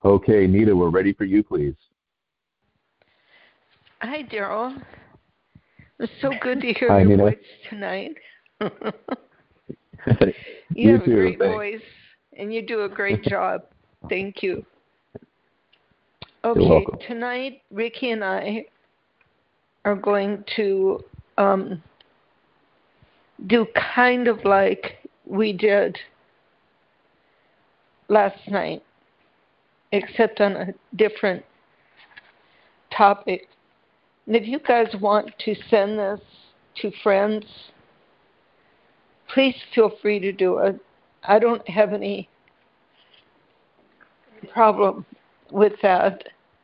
Okay, Nita, we're ready for you, please. Hi, Daryl. It's so good to hear Hi, your Nita. voice tonight. You You have a too. great Thanks. voice, and you do a great job. Thank you. You're Okay, welcome. tonight, Ricky and I are going to do kind of like we did last night, except on a different topic. And if you guys want to send this to friends, please feel free to do it. I don't have any problem with that.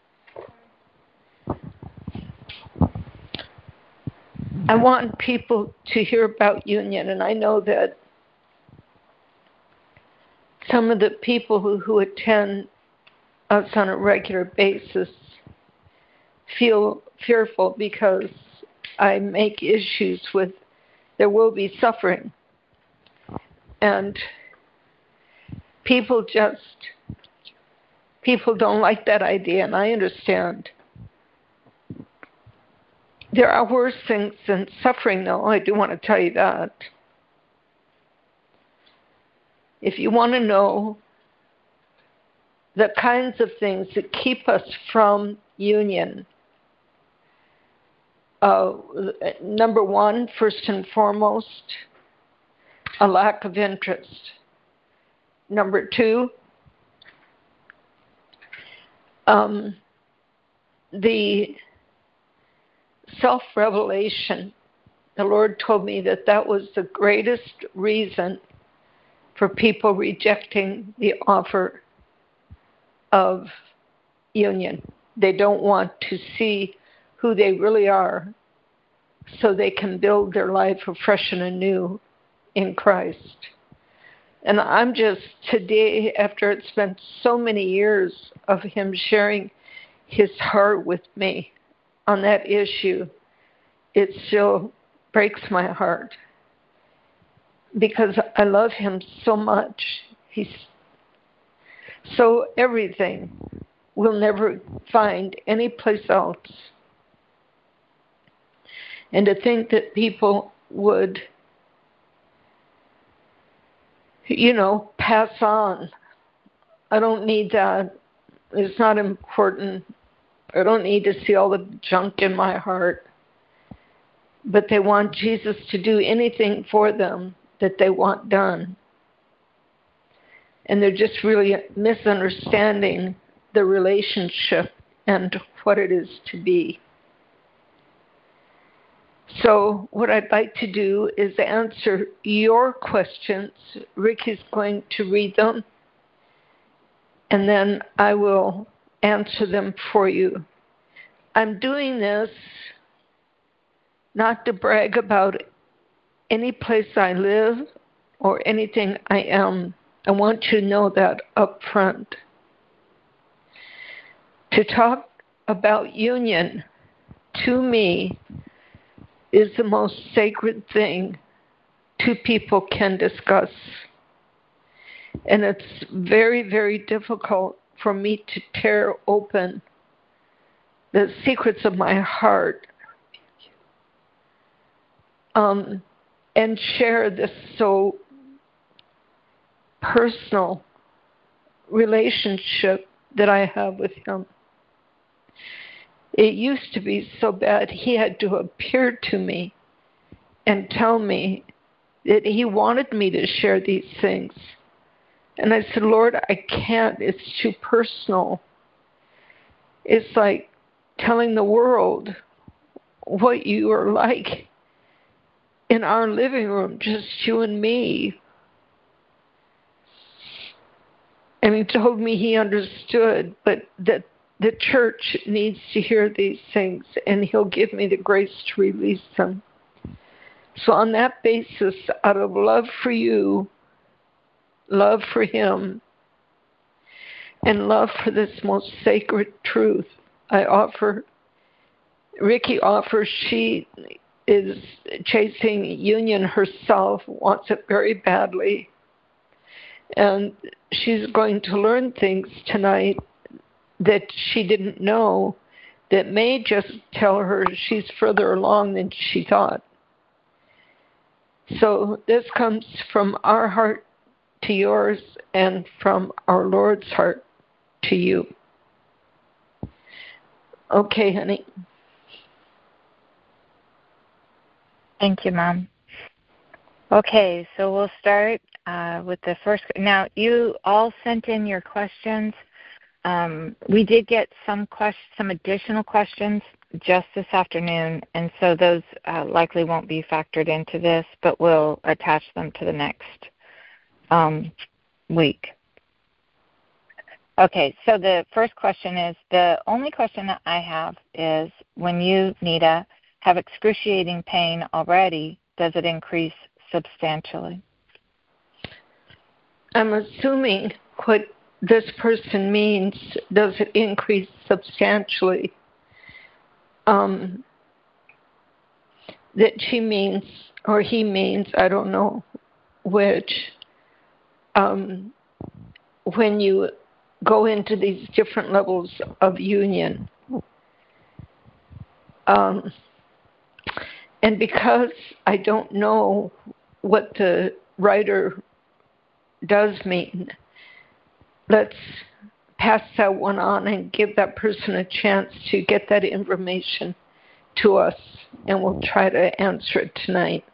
I want people to hear about union, and I know that some of the people who attend us on a regular basis feel fearful because I make issues with there will be suffering. And people don't like that idea, and I understand. There are worse things than suffering, though. I do want to tell you that. If you want to know the kinds of things that keep us from union, number one, first and foremost, a lack of interest. Number two, the self-revelation. The Lord told me that was the greatest reason for people rejecting the offer of union. They don't want to see who they really are so they can build their life afresh and anew in Christ. And I'm just today, after it's been so many years of him sharing his heart with me on that issue, it still breaks my heart because I love him so much. He's so everything we'll never find any place else. And to think that people would, pass on. I don't need that. It's not important. I don't need to see all the junk in my heart. But they want Jesus to do anything for them that they want done. And they're just really misunderstanding the relationship and what it is to be. So what I'd like to do is answer your questions. Ricky's going to read them, and then I will answer them for you. I'm doing this not to brag about any place I live or anything I am. I want you to know that up front. To talk about union, to me, is the most sacred thing two people can discuss. And it's very, very difficult for me to tear open the secrets of my heart and share this so personal relationship that I have with him. It used to be so bad he had to appear to me and tell me that he wanted me to share these things. And I said, Lord, I can't. It's too personal. It's like telling the world what you are like in our living room, just you and me. And he told me he understood, but that the church needs to hear these things, and he'll give me the grace to release them. So on that basis, out of love for you, love for him, and love for this most sacred truth, Ricky offers, she is chasing union herself, wants it very badly. And she's going to learn things tonight that she didn't know that may just tell her she's further along than she thought. So this comes from our heart to yours and from our Lord's heart to you. Okay, honey. Thank you, Mom. Okay, so we'll start with the first. Now, you all sent in your questions. We did get some additional questions just this afternoon, and so those likely won't be factored into this, but we'll attach them to the next week. Okay, so the first question is, the only question that I have is, when you, Nita, have excruciating pain already, does it increase substantially? I'm assuming what this person means, does it increase substantially? That she means, or he means, I don't know which, when you go into these different levels of union. And because I don't know what the writer does mean, let's pass that one on and give that person a chance to get that information to us, and we'll try to answer it tonight.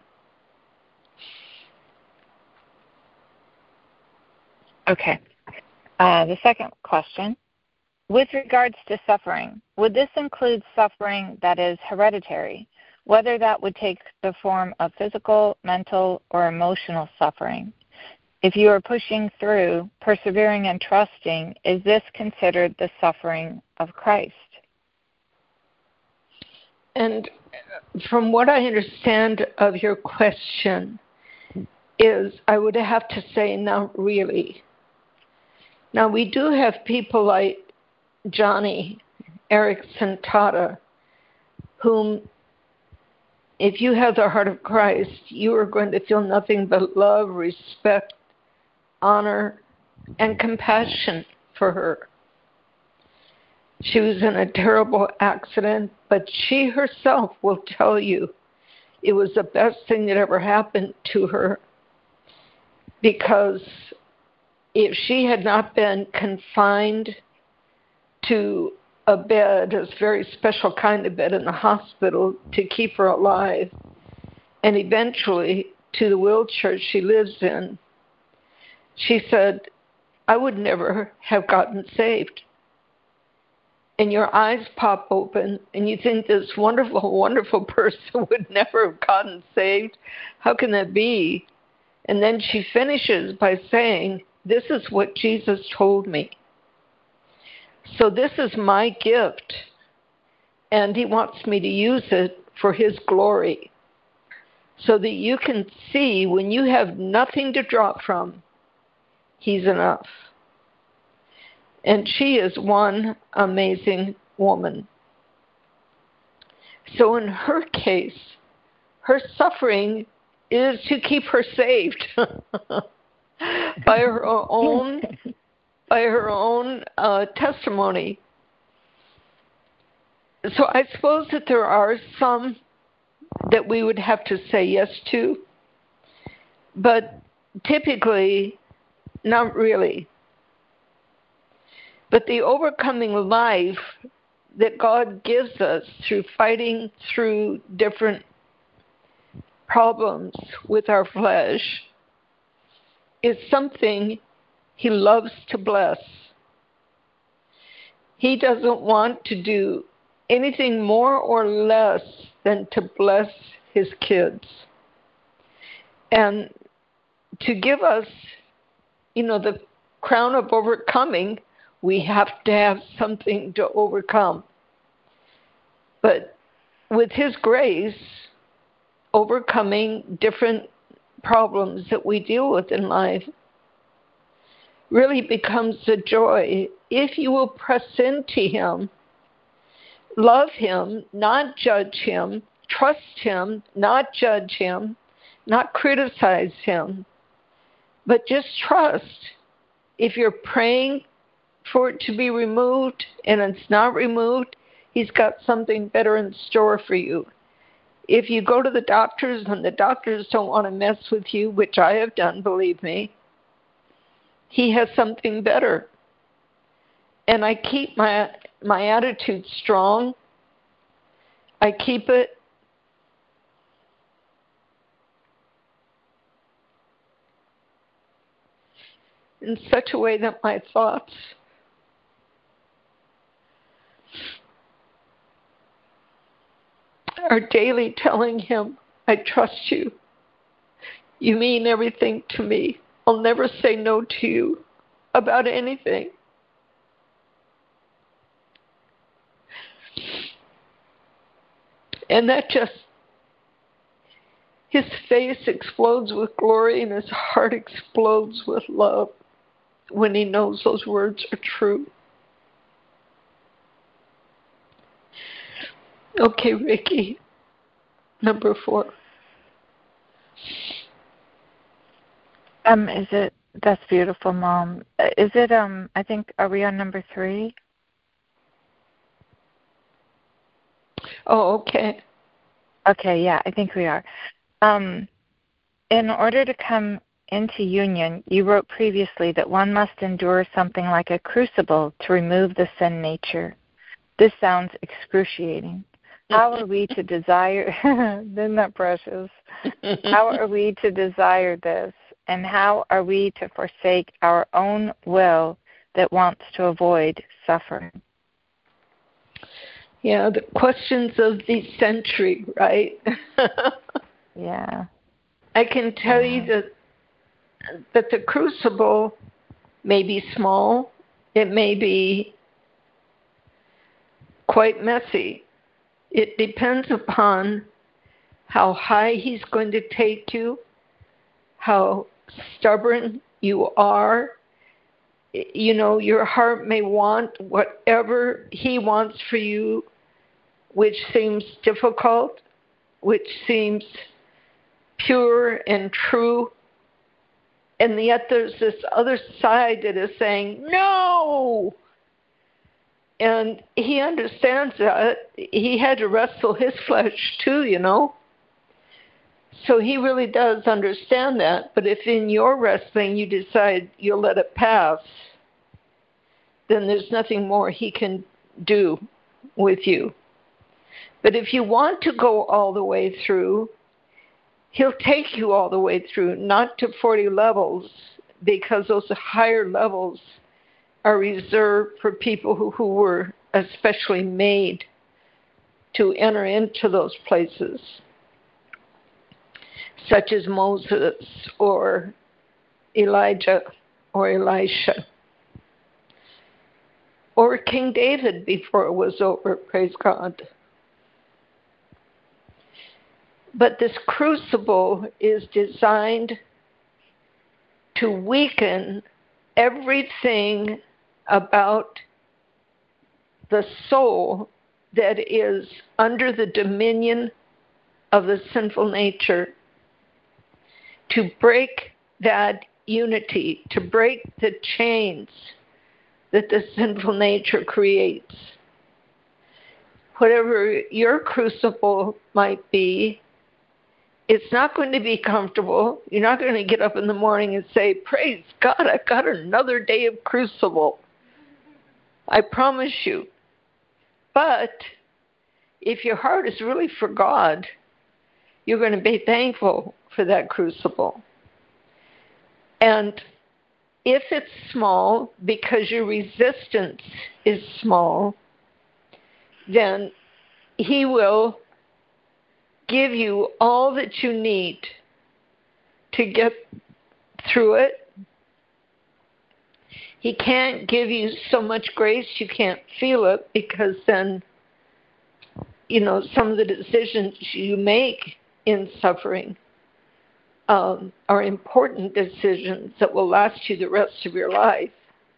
Okay. The second question, with regards to suffering, would this include suffering that is hereditary, whether that would take the form of physical, mental, or emotional suffering? If you are pushing through, persevering, and trusting, is this considered the suffering of Christ? And from what I understand of your question is, I would have to say not really. Now, we do have people like Johnny Erickson Tata, whom, if you have the heart of Christ, you are going to feel nothing but love, respect, honor, and compassion for her. She was in a terrible accident, but she herself will tell you it was the best thing that ever happened to her, because if she had not been confined to a bed, a very special kind of bed in the hospital to keep her alive, and eventually to the wheelchair she lives in, she said, I would never have gotten saved. And your eyes pop open, and you think this wonderful, wonderful person would never have gotten saved. How can that be? And then she finishes by saying, this is what Jesus told me. So this is my gift, and he wants me to use it for his glory, so that you can see when you have nothing to draw from, he's enough. And she is one amazing woman. So in her case, her suffering is to keep her saved by her own testimony. So I suppose that there are some that we would have to say yes to, but typically not really. But the overcoming life that God gives us through fighting through different problems with our flesh is something he loves to bless. He doesn't want to do anything more or less than to bless his kids. And to give us, the crown of overcoming, we have to have something to overcome. But with his grace, overcoming different problems that we deal with in life really becomes a joy if you will press into him, love him, not judge him, trust him, not judge him, not criticize him, but just trust. If you're praying for it to be removed and it's not removed, he's got something better in store for you. If you go to the doctors and the doctors don't want to mess with you, which I have done, believe me, he has something better. And I keep my attitude strong. I keep it in such a way that my thoughts are daily telling him, I trust you. You mean everything to me. I'll never say no to you about anything. And that just, his face explodes with glory and his heart explodes with love when he knows those words are true. Okay, Ricky, number 4. That's beautiful, Mom. Is it, I think, are we on number 3? Oh, okay. Okay, yeah, I think we are. In order to come into union, you wrote previously that one must endure something like a crucible to remove the sin nature. This sounds excruciating. How are we to desire, isn't that precious? How are we to desire this? And how are we to forsake our own will that wants to avoid suffering? Yeah, the questions of the century, right? Yeah. I can tell you that the crucible may be small. It may be quite messy. It depends upon how high he's going to take you, how stubborn you are. You know, your heart may want whatever he wants for you, which seems difficult, which seems pure and true. And yet there's this other side that is saying, no! And he understands that. He had to wrestle his flesh too, you know. So he really does understand that. But if in your wrestling you decide you'll let it pass, then there's nothing more he can do with you. But if you want to go all the way through, he'll take you all the way through, not to 40 levels, because those higher levels are reserved for people who were especially made to enter into those places, such as Moses or Elijah or Elisha or King David before it was over, praise God. But this crucible is designed to weaken everything about the soul that is under the dominion of the sinful nature, to break that unity, to break the chains that the sinful nature creates. Whatever your crucible might be, it's not going to be comfortable. You're not going to get up in the morning and say, praise God, I've got another day of crucible. I promise you. But if your heart is really for God, you're going to be thankful for that crucible. And if it's small, because your resistance is small, then he will give you all that you need to get through it. He can't give you so much grace you can't feel it, because then, you know, some of the decisions you make in suffering are important decisions that will last you the rest of your life.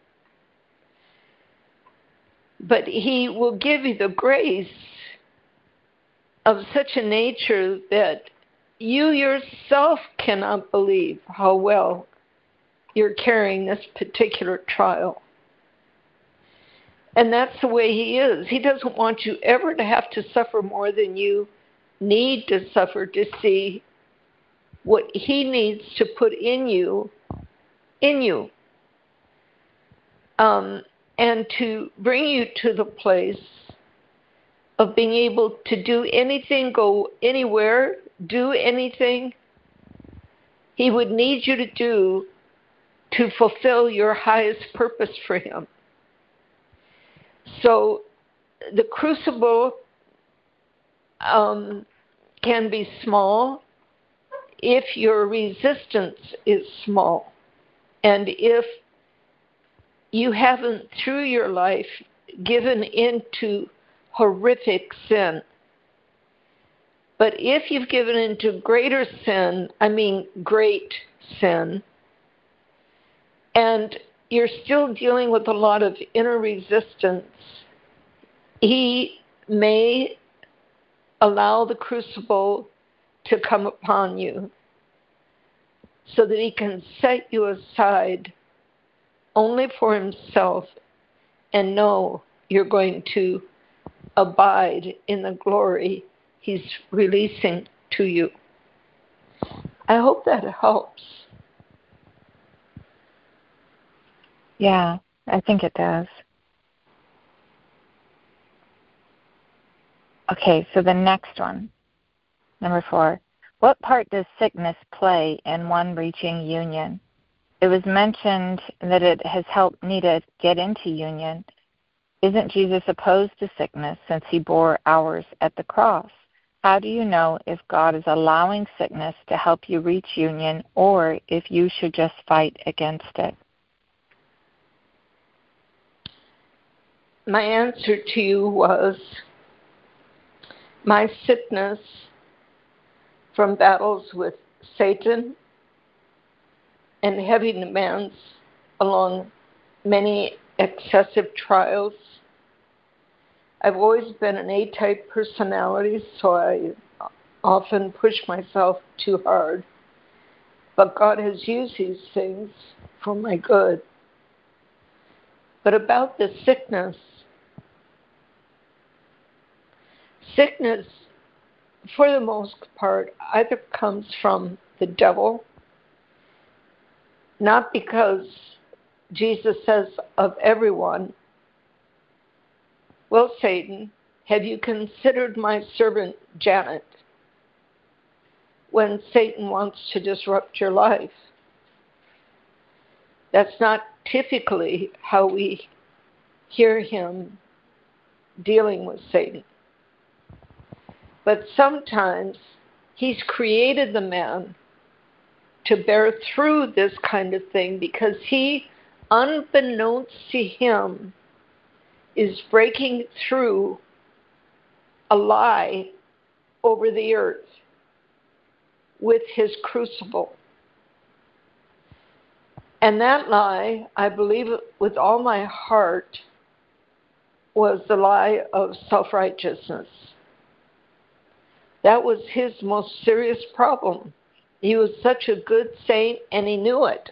But he will give you the grace of such a nature that you yourself cannot believe how well you're carrying this particular trial. And that's the way he is. He doesn't want you ever to have to suffer more than you need to suffer to see what he needs to put in you. And to bring you to the place of being able to do anything, go anywhere, do anything he would need you to do to fulfill your highest purpose for him. So the crucible can be small if your resistance is small, and if you haven't through your life given into horrific sin. But if you've given into greater sin, I mean great sin, and you're still dealing with a lot of inner resistance, he may allow the crucible to come upon you so that he can set you aside only for himself and know you're going to abide in the glory he's releasing to you. I hope that helps. Yeah, I think it does. Okay, so the next one, number 4. What part does sickness play in one reaching union? It was mentioned that it has helped me to get into union. Isn't Jesus opposed to sickness since he bore ours at the cross? How do you know if God is allowing sickness to help you reach union or if you should just fight against it? My answer to you was, my sickness from battles with Satan and heavy demands along many excessive trials. I've always been an A-type personality, so I often push myself too hard. But God has used these things for my good. But about the sickness, for the most part, either comes from the devil, not because Jesus says of everyone, well, Satan, have you considered my servant Janet? When Satan wants to disrupt your life. That's not typically how we hear him dealing with Satan. But sometimes he's created the man to bear through this kind of thing because he, unbeknownst to him, is breaking through a lie over the earth with his crucible. And that lie, I believe with all my heart, was the lie of self-righteousness. That was his most serious problem. He was such a good saint, and he knew it.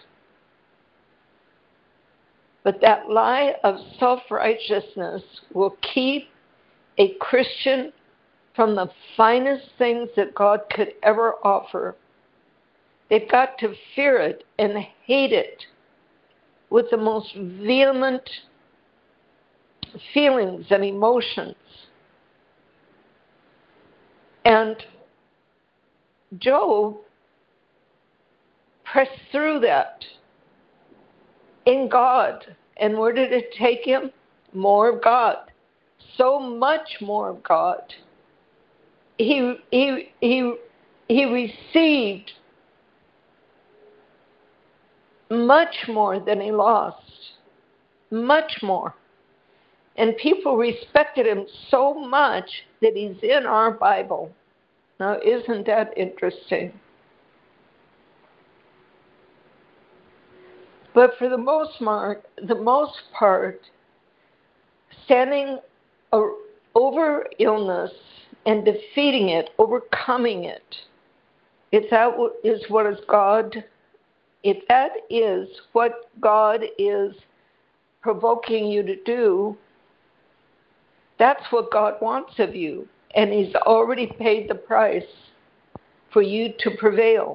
But that lie of self-righteousness will keep a Christian from the finest things that God could ever offer. They've got to fear it and hate it with the most vehement feelings and emotions. And Job pressed through that in God. And where did it take him? More of God. So much more of God. He received much more than he lost. Much more. And people respected him so much that he's in our Bible. Now, isn't that interesting? But for the most part, standing over illness and defeating it, overcoming it, if that is what God is provoking you to do, That's what God wants of you. And He's already paid the price for you to prevail.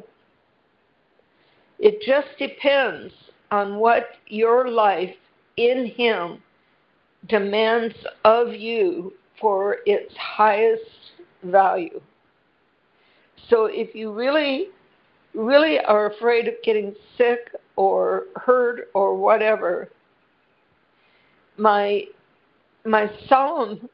It just depends on what your life in Him demands of you for its highest value. So if you really are afraid of getting sick or hurt or whatever, my solemn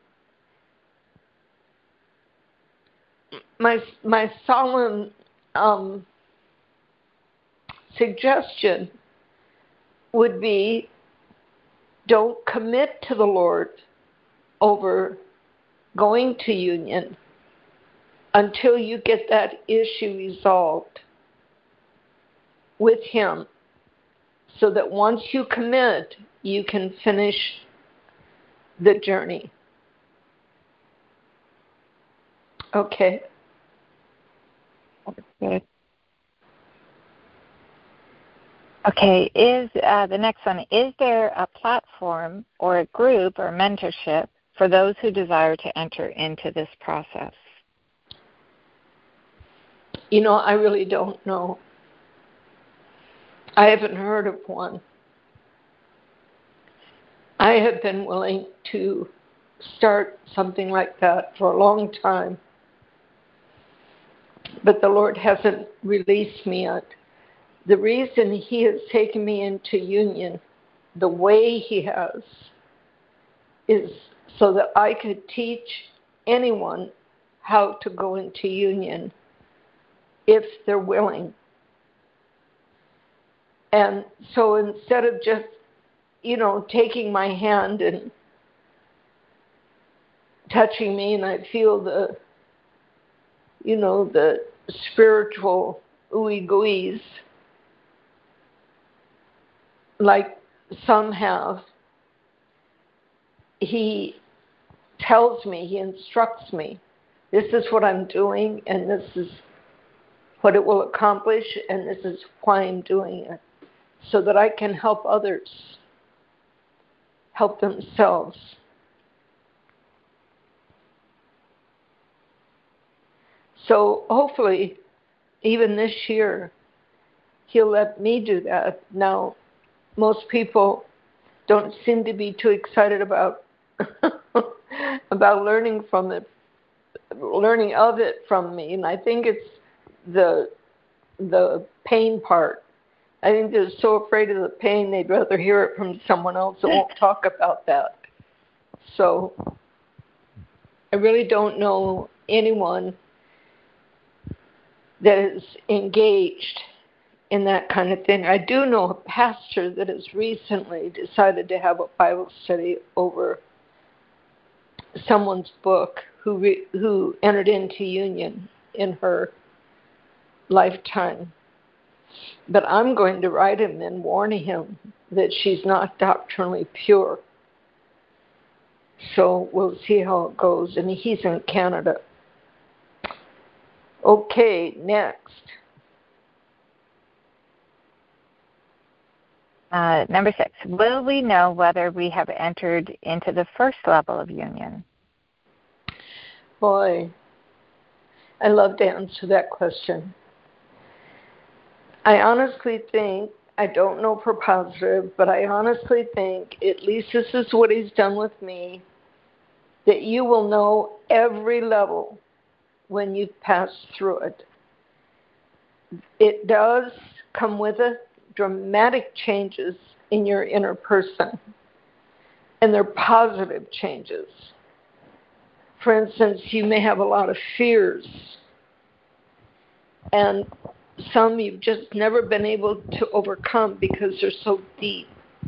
suggestion would be, don't commit to the Lord over going to union until you get that issue resolved with Him, so that once you commit, you can finish the journey. Okay. Good. Okay, the next one, is there a platform or a group or mentorship for those who desire to enter into this process? I really don't know. I haven't heard of one. I have been willing to start something like that for a long time, but the Lord hasn't released me yet. The reason He has taken me into union the way He has is so that I could teach anyone how to go into union if they're willing. And so instead of just, taking my hand and touching me and I feel the spiritual ooey gooeys like some have, He tells me, He instructs me, this is what I'm doing and this is what it will accomplish and this is why I'm doing it, so that I can help others help themselves. So hopefully, even this year, He'll let me do that. Now, most people don't seem to be too excited about learning of it from me, and I think it's the pain part. I think they're so afraid of the pain, they'd rather hear it from someone else that won't talk about that. So I really don't know anyone that is engaged in that kind of thing. I do know a pastor that has recently decided to have a Bible study over someone's book who entered into union in her lifetime. But I'm going to write him and warn him that she's not doctrinally pure. So we'll see how it goes. And he's in Canada. Okay, next. Number 6, will we know whether we have entered into the first level of union? Boy, I love to answer that question. I honestly think, I don't know for positive, but I honestly think, at least this is what He's done with me, that you will know every level when you've passed through it. It does come with it dramatic changes in your inner person, and they're positive changes. For instance, you may have a lot of fears, and some you've just never been able to overcome because they're so deep.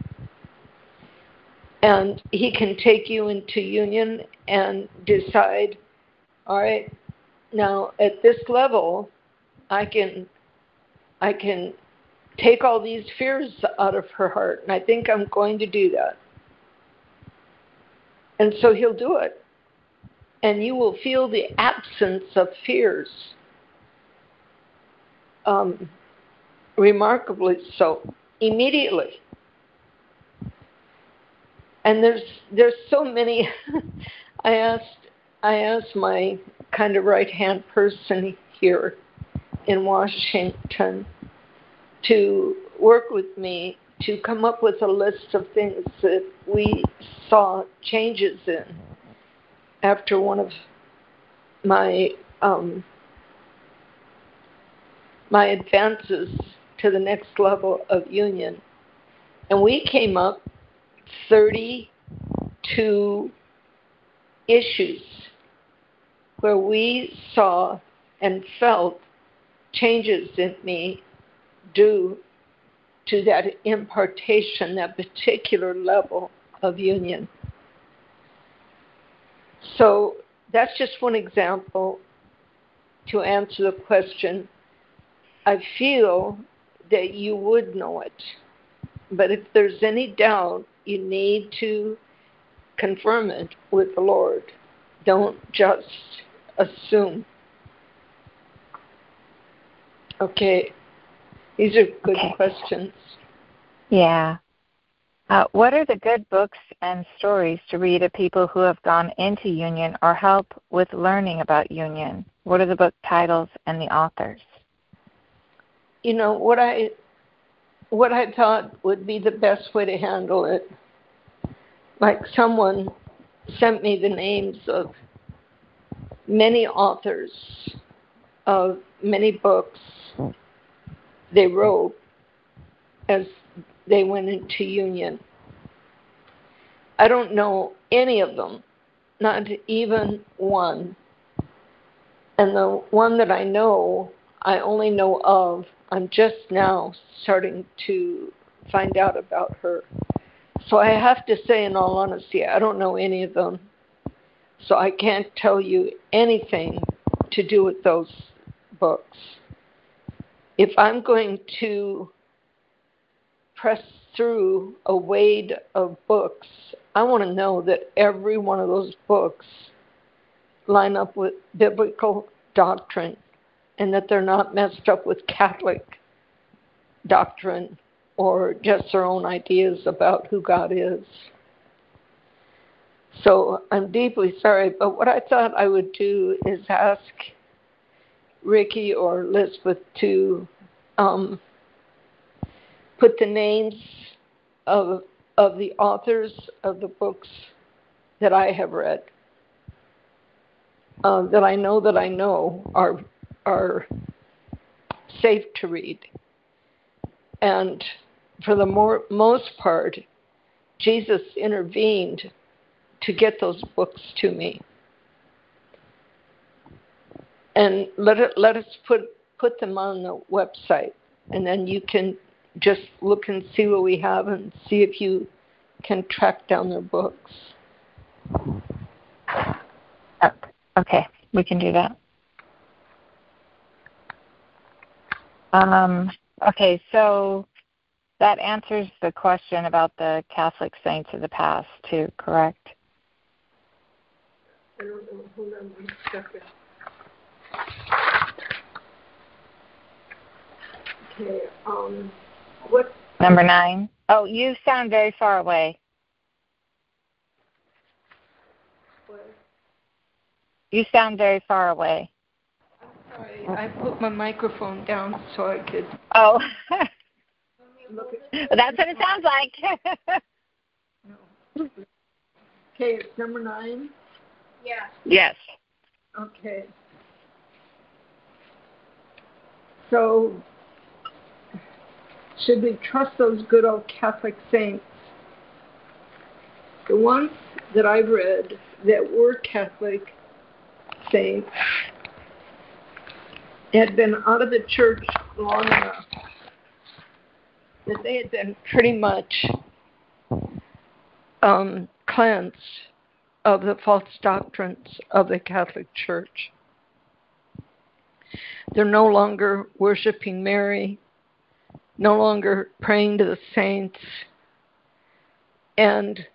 And He can take you into union and decide, all right, now at this level, I can take all these fears out of her heart, and I think I'm going to do that. And so He'll do it. And you will feel the absence of fears. Remarkably so, immediately. And there's so many, I asked my kind of right-hand person here in Washington to work with me to come up with a list of things that we saw changes in after one of my my advances to the next level of union. And we came up 32 issues where we saw and felt changes in me due to that impartation, that particular level of union. So that's just one example to answer the question. I feel that you would know it, but if there's any doubt, you need to confirm it with the Lord. Don't just assume. Okay, these are good questions. Yeah. What are the good books and stories to read of people who have gone into union or help with learning about union? What are the book titles and the authors? You know, what I thought would be the best way to handle it, like someone sent me the names of many authors of many books they wrote as they went into union. I don't know any of them, not even one. And the one that I know, I only know of. I'm just now starting to find out about her. So I have to say, in all honesty, I don't know any of them. So I can't tell you anything to do with those books. If I'm going to press through a wade of books, I want to know that every one of those books line up with biblical doctrine and that they're not messed up with Catholic doctrine or just their own ideas about who God is. So I'm deeply sorry, but what I thought I would do is ask Ricky or Elizabeth to put the names of the authors of the books that I have read, that I know are safe to read. And for the most part, Jesus intervened to get those books to me. And let us put them on the website, and then you can just look and see what we have and see if you can track down their books. Okay, we can do that. Okay, so that answers the question about the Catholic saints of the past, too, correct? I don't know. Hold on one second. Okay, what? Number 9. Oh, you sound very far away. What? You sound very far away. I'm sorry. I put my microphone down so I could. Oh. Look at. That's what it sounds like. No. Okay, it's number 9? Yeah. Yes. Okay. So, should we trust those good old Catholic saints? The ones that I've read that were Catholic saints had been out of the church long enough that they had been pretty much cleansed of the false doctrines of the Catholic Church. They're no longer worshiping Mary, no longer praying to the saints, and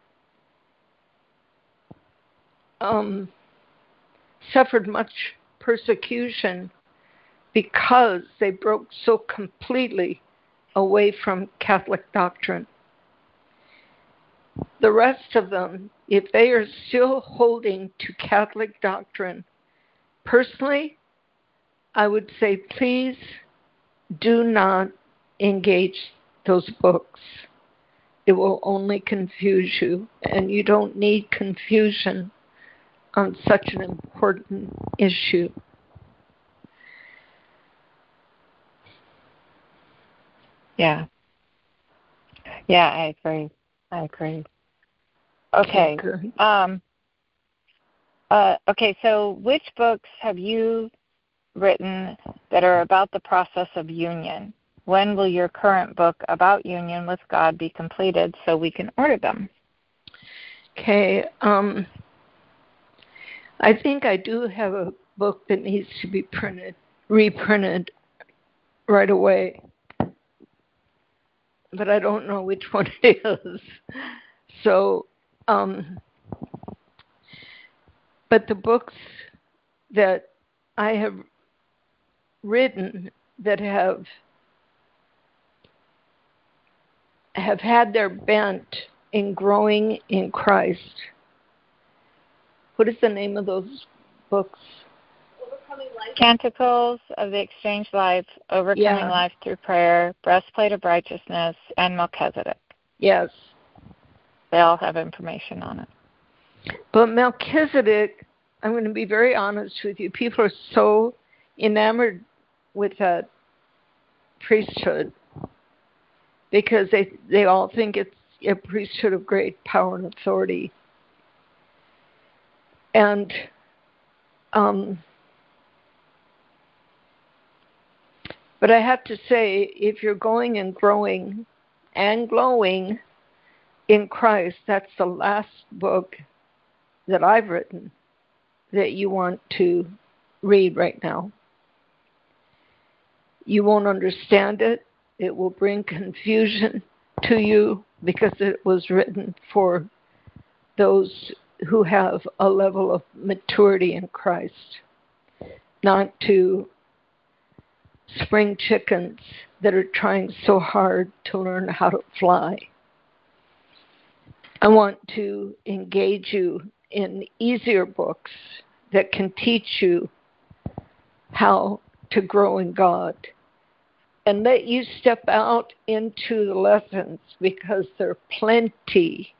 suffered much persecution because they broke so completely away from Catholic doctrine. The rest of them if they are still holding to Catholic doctrine, personally, I would say please do not engage those books. It will only confuse you, and you don't need confusion on such an important issue. Yeah. Yeah, I agree. Okay. Okay, so which books have you written that are about the process of union? When will your current book about union with God be completed so we can order them? Okay. I think I do have a book that needs to be reprinted right away. But I don't know which one it is. So, but the books that I have written that have had their bent in growing in Christ. What is the name of those books? Canticles of the Exchanged Life, Overcoming Life Through Prayer, Breastplate of Righteousness, and Melchizedek. Yes. They all have information on it. But Melchizedek, I'm going to be very honest with you, people are so enamored with that priesthood because they all think it's a priesthood of great power and authority. And but I have to say, if you're going and growing and glowing in Christ, that's the last book that I've written that you want to read right now. You won't understand it. It will bring confusion to you because it was written for those who have a level of maturity in Christ, not to spring chickens that are trying so hard to learn how to fly. I want to engage you in easier books that can teach you how to grow in God and let you step out into the lessons because there are plenty.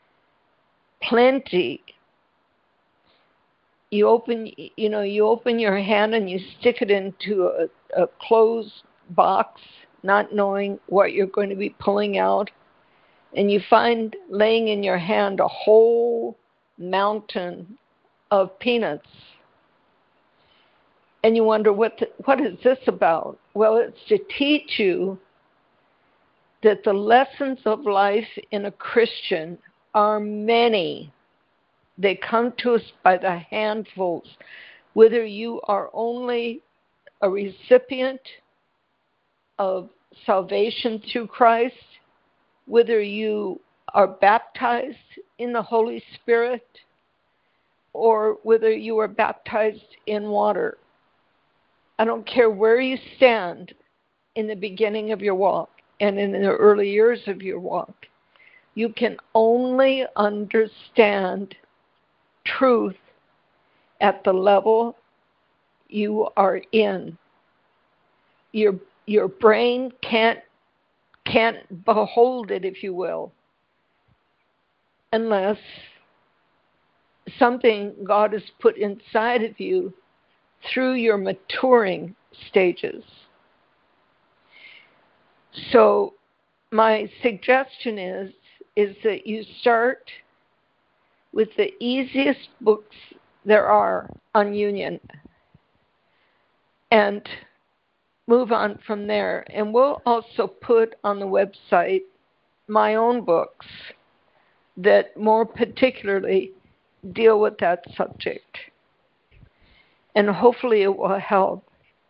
You open your hand and you stick it into a closed box, not knowing what you're going to be pulling out, and you find laying in your hand a whole mountain of peanuts. And you wonder, what is this about? Well, it's to teach you that the lessons of life in a Christian are many. They come to us by the handfuls, whether you are only a recipient of salvation through Christ, whether you are baptized in the Holy Spirit, or whether you are baptized in water. I don't care where you stand in the beginning of your walk and in the early years of your walk. You can only understand truth at the level you are in. Your brain can't behold it, if you will, unless something God has put inside of you through your maturing stages. So my suggestion is that you start with the easiest books there are on union and move on from there. And we'll also put on the website my own books that more particularly deal with that subject. And hopefully it will help.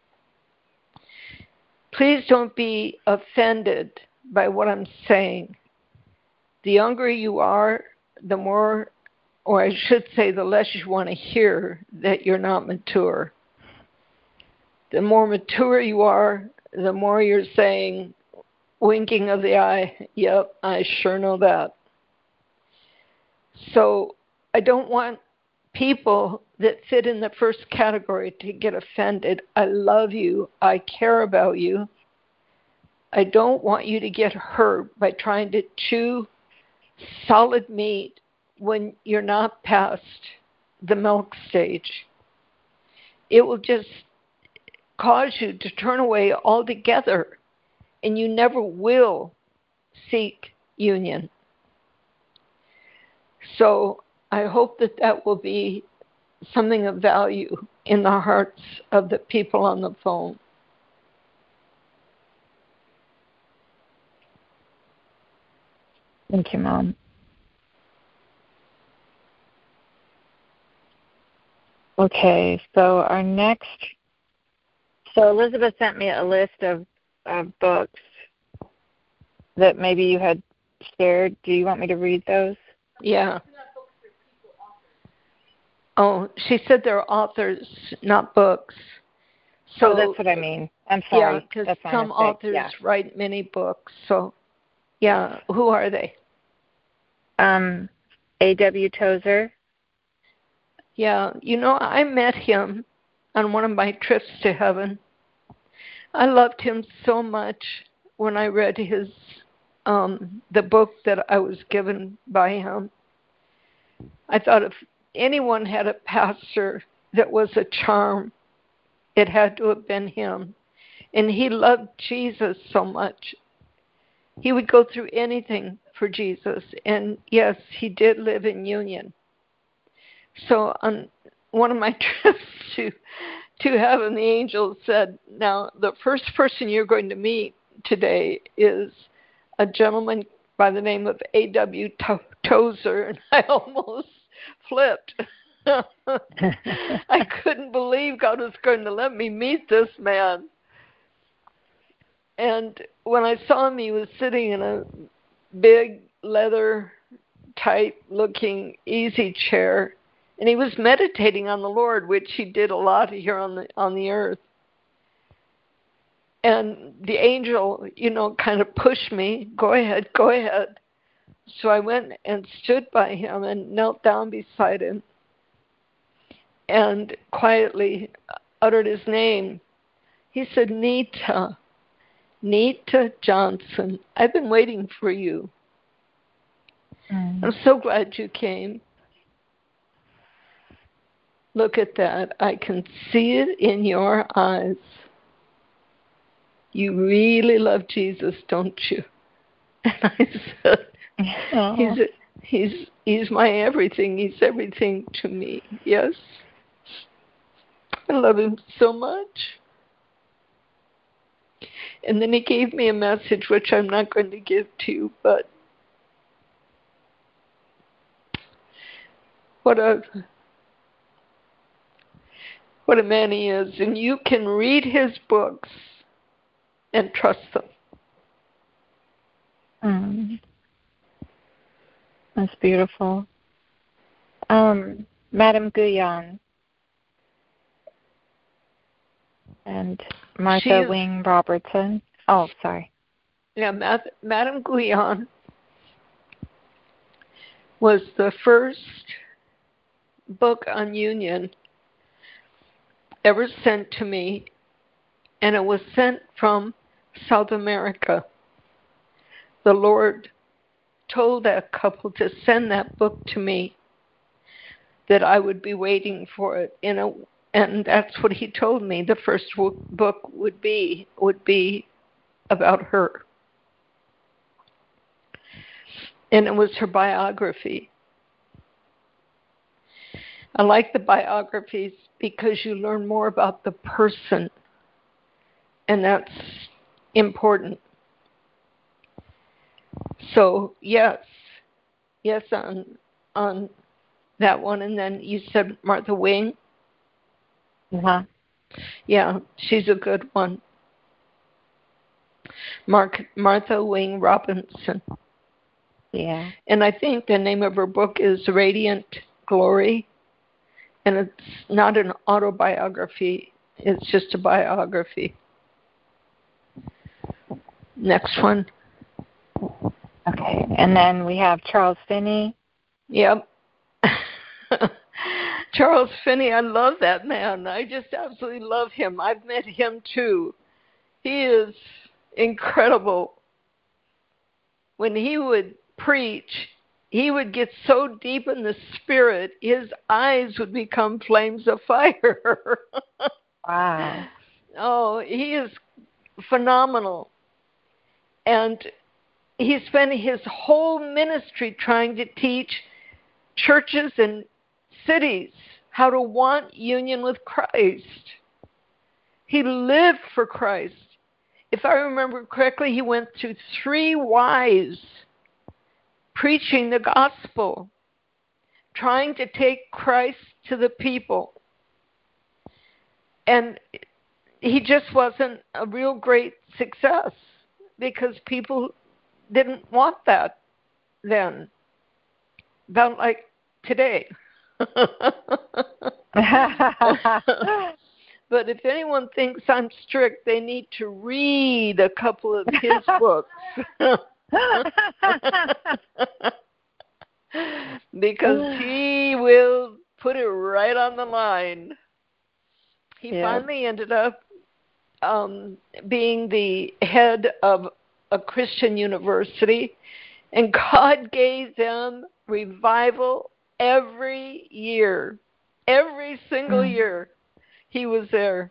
Please don't be offended by what I'm saying. The younger you are, the more, or I should say, the less you want to hear that you're not mature. The more mature you are, the more you're saying, winking of the eye, yep, I sure know that. So I don't want people that fit in the first category to get offended. I love you. I care about you. I don't want you to get hurt by trying to chew solid meat when you're not past the milk stage. It will just cause you to turn away altogether, and you never will seek union. So I hope that that will be something of value in the hearts of the people on the phone. Thank you, Mom. Okay, so Elizabeth sent me a list of books that maybe you had shared. Do you want me to read those? Yeah. Oh, she said they're authors, not books. So that's what I mean. I'm sorry. Yeah, because some authors write many books. So, yeah, who are they? A.W. Tozer. Yeah, I met him on one of my trips to heaven. I loved him so much when I read his the book that I was given by him. I thought if anyone had a pastor that was a charm, it had to have been him. And he loved Jesus so much. He would go through anything for Jesus. And yes, he did live in Union. So on one of my trips to heaven, the angel said, now the first person you're going to meet today is a gentleman by the name of A.W. Tozer. And I almost flipped. I couldn't believe God was going to let me meet this man. And when I saw him, he was sitting in a big leather, tight-looking, easy chair, and he was meditating on the Lord, which he did a lot here on the earth. And the angel, kind of pushed me, go ahead. So I went and stood by him and knelt down beside him and quietly uttered his name. He said, Nita Johnson, I've been waiting for you. I'm so glad you came. Look at that. I can see it in your eyes. You really love Jesus, don't you? And I said, He's my everything. He's everything to me. Yes. I love him so much. And then he gave me a message, which I'm not going to give to you, but what a man he is. And you can read his books and trust them. That's beautiful. Madame Guyon and Martha Wing Robertson. Oh, sorry. Yeah, Madame Guyon was the first book on union ever sent to me, and it was sent from South America. The Lord told that couple to send that book to me, that I would be waiting for it. And that's what he told me. The first book would be about her. And it was her biography. I like the biographies because you learn more about the person, and that's important. So yes on that one. And then you said Martha Wing. Yeah, she's a good one. Martha Wing Robinson. Yeah. And I think the name of her book is Radiant Glory. And it's not an autobiography. It's just a biography. Next one. Okay. And then we have Charles Finney. Yep. Charles Finney, I love that man. I just absolutely love him. I've met him too. He is incredible. When he would preach, he would get so deep in the spirit, his eyes would become flames of fire. Wow. Oh, he is phenomenal. And he spent his whole ministry trying to teach churches and cities how to want union with Christ. He lived for Christ. If I remember correctly, he went through 3 wives preaching the gospel, trying to take Christ to the people. And he just wasn't a real great success because people didn't want that then. Not like today. But if anyone thinks I'm strict, they need to read a couple of his books. Because he will put it right on the line. He finally ended up being the head of a Christian university, and God gave them revival every year. Every single year he was there.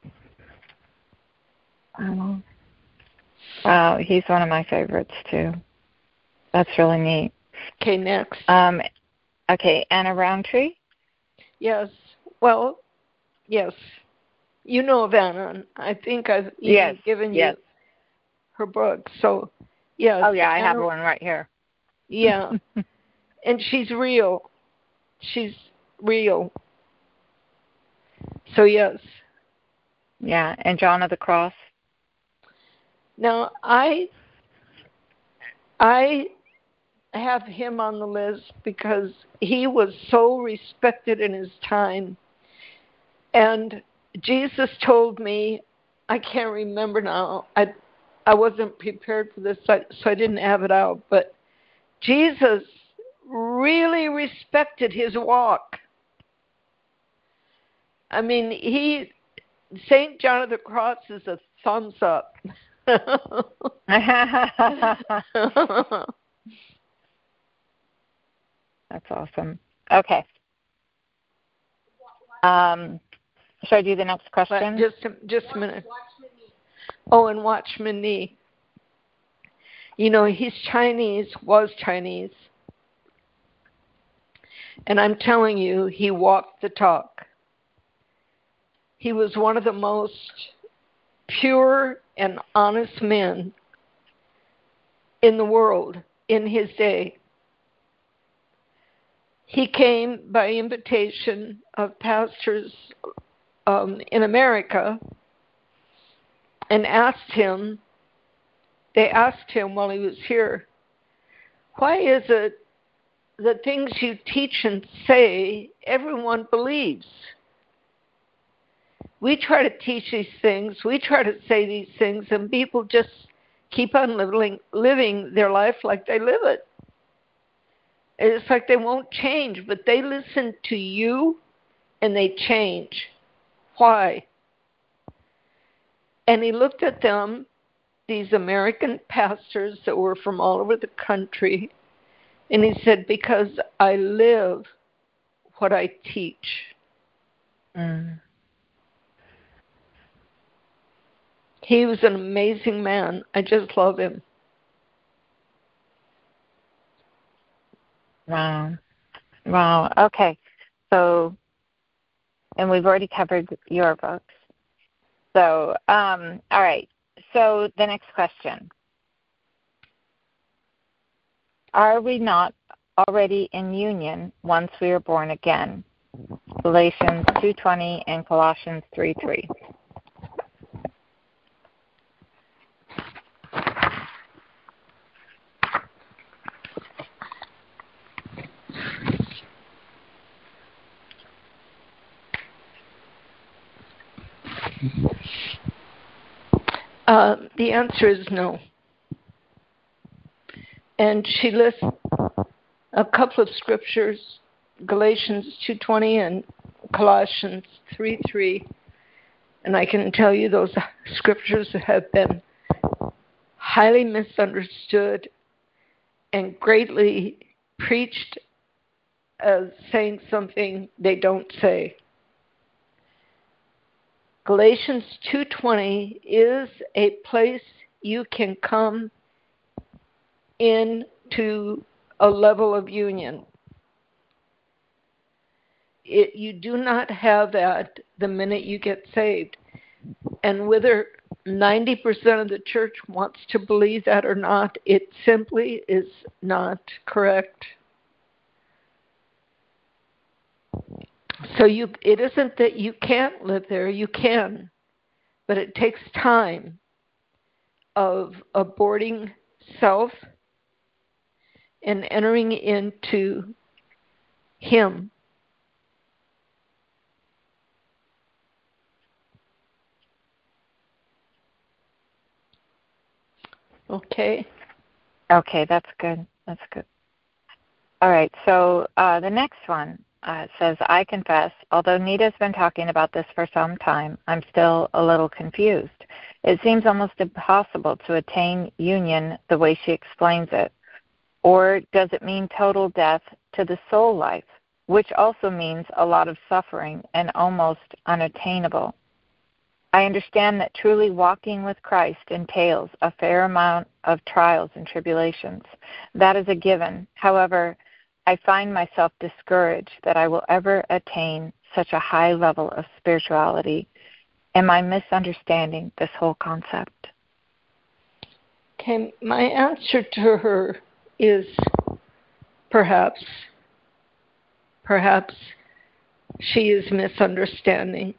Wow, he's one of my favorites too. That's really neat. Okay, next. Okay, Anna Roundtree? Yes. Well, yes. You know of Anna. I think I've even given you her book. So, yes. Oh, yeah, I have one right here. Yeah. And she's real. She's real. So, yes. Yeah, and John of the Cross? Now, I have him on the list because he was so respected in his time. And Jesus told me, I can't remember now, I wasn't prepared for this, so I didn't have it out, but Jesus really respected his walk. I mean, St. John of the Cross is a thumbs up. That's awesome. Okay. Should I do the next question? Just a minute. Oh, and Watchman Nee. You know, he's Chinese, was Chinese. And I'm telling you, he walked the talk. He was one of the most pure and honest men in the world in his day. He came by invitation of pastors in America and they asked him while he was here, why is it the things you teach and say everyone believes? We try to teach these things, we try to say these things, and people just keep on living their life like they live it. It's like they won't change, but they listen to you and they change. Why? And he looked at them, these American pastors that were from all over the country, and he said, because I live what I teach. He was an amazing man. I just love him. Wow. Okay. So, and we've already covered your books. So, all right. So the next question. Are we not already in union once we are born again? Galatians 2:20 and Colossians 3:3. The answer is no. And she lists a couple of scriptures Galatians 2:20 and Colossians 3:3, and I can tell you those scriptures have been highly misunderstood and greatly preached as saying something they don't say. Galatians 2:20 is a place you can come into a level of union. You do not have that the minute you get saved. And whether 90% of the church wants to believe that or not, it simply is not correct. So it isn't that you can't live there, you can, but it takes time of aborting self and entering into Him. Okay. Okay, that's good. That's good. All right, so the next one says, I confess, although Nita's been talking about this for some time, I'm still a little confused. It seems almost impossible to attain union the way she explains it. Or does it mean total death to the soul life, which also means a lot of suffering and almost unattainable? I understand that truly walking with Christ entails a fair amount of trials and tribulations. That is a given. However, I find myself discouraged that I will ever attain such a high level of spirituality. Am I misunderstanding this whole concept? Okay, my answer to her is perhaps she is misunderstanding.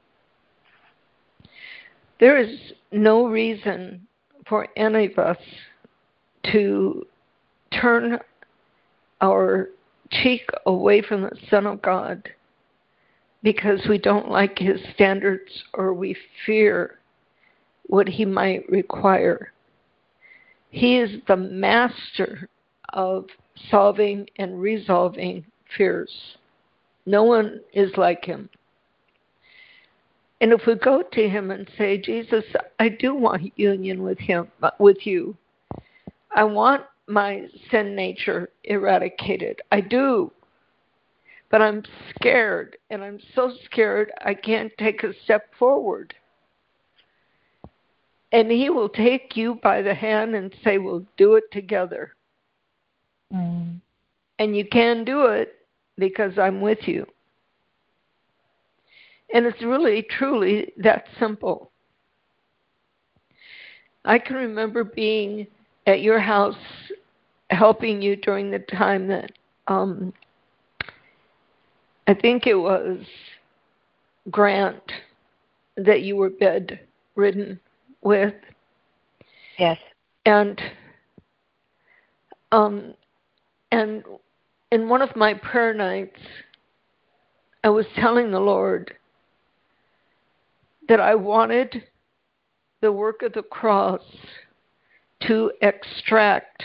There is no reason for any of us to turn our cheek away from the Son of God because we don't like His standards or we fear what He might require. He is the master of solving and resolving fears. No one is like Him. And if we go to Him and say, Jesus, I do want union with you. I want my sin nature eradicated. I do. But I'm scared, and I'm so scared I can't take a step forward. And He will take you by the hand and say, we'll do it together. Mm. And you can do it because I'm with you. And it's really, truly that simple. I can remember being at your house helping you during the time that I think it was Grant that you were bedridden with. Yes. And in one of my prayer nights, I was telling the Lord that I wanted the work of the cross to extract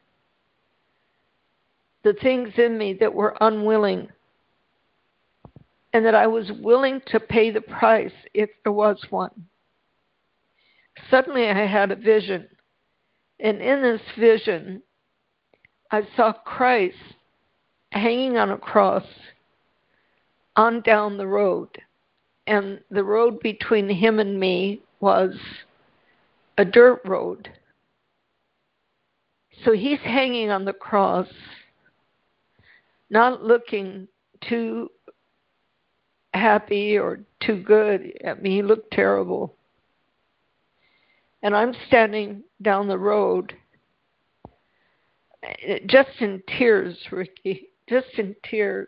the things in me that were unwilling, and that I was willing to pay the price if there was one. Suddenly I had a vision, and in this vision, I saw Christ hanging on a cross on down the road. And the road between Him and me was a dirt road. So He's hanging on the cross, not looking too happy or too good. I mean, He looked terrible. And I'm standing down the road, just in tears, Ricky, just in tears.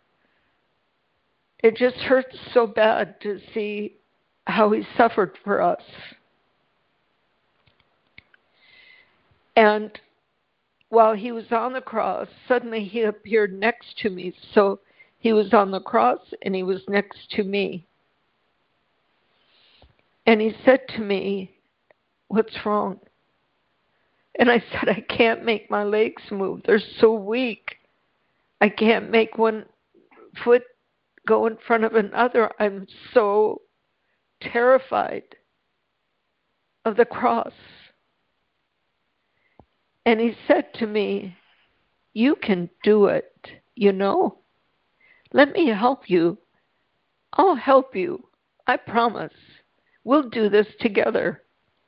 It just hurts so bad to see how He suffered for us. And while He was on the cross, suddenly He appeared next to me. So He was on the cross and He was next to me. And He said to me, "What's wrong?" And I said, "I can't make my legs move. They're so weak. I can't make one foot go in front of another. I'm so terrified of the cross. And he said to me, you can do it, you know. Let me help you. I'll help you. I promise. We'll do this together.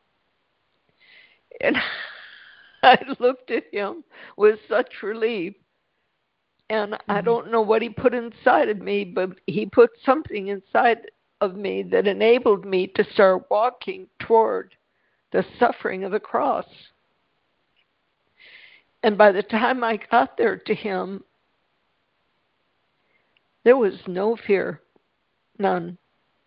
And I looked at him with such relief. And I don't know what he put inside of me, but he put something inside of me that enabled me to start walking toward the suffering of the cross. And by the time I got there to him, there was no fear, none.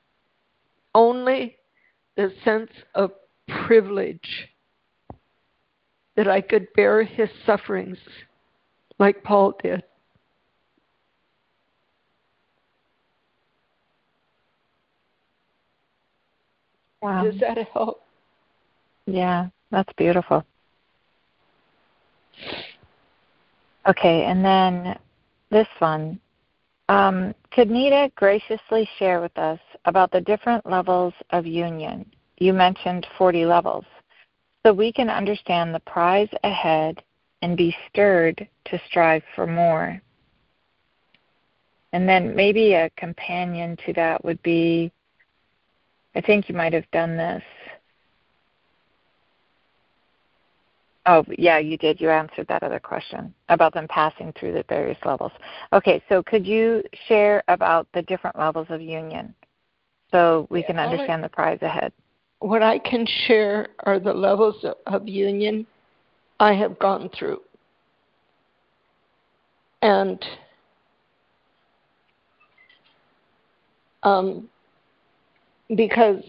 Only the sense of privilege that I could bear his sufferings like Paul did. Wow. Does that help? Yeah, that's beautiful. Okay, and then this one. Could Nita graciously share with us about the different levels of union? You mentioned 40 levels. So we can understand the prize ahead and be stirred to strive for more. And then maybe a companion to that would be, I think you might have done this. Oh, yeah, you did. You answered that other question about them passing through the various levels. Okay, so could you share about the different levels of union so we can understand the prize ahead? What I can share are the levels of union I have gone through. And because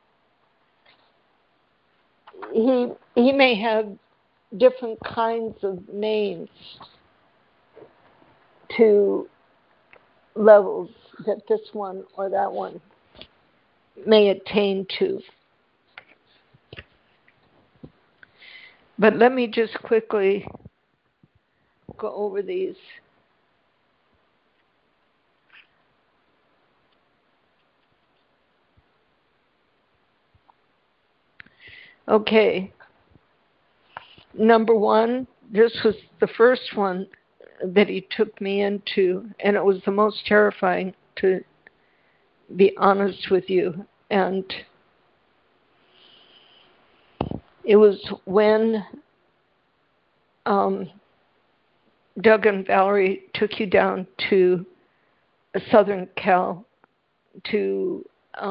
he may have different kinds of names to levels that this one or that one may attain to. But let me just quickly go over these. Okay. Number one, this was the first one that he took me into, and it was the most terrifying, to be honest with you. And it was when Doug and Valerie took you down to Southern Cal to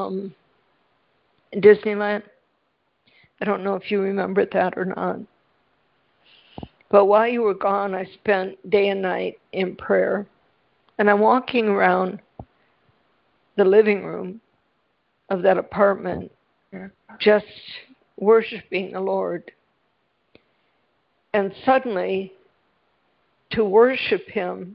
Disneyland. I don't know if you remember that or not. But while you were gone, I spent day and night in prayer. And I'm walking around the living room of that apartment, just worshiping the Lord. And suddenly, to worship him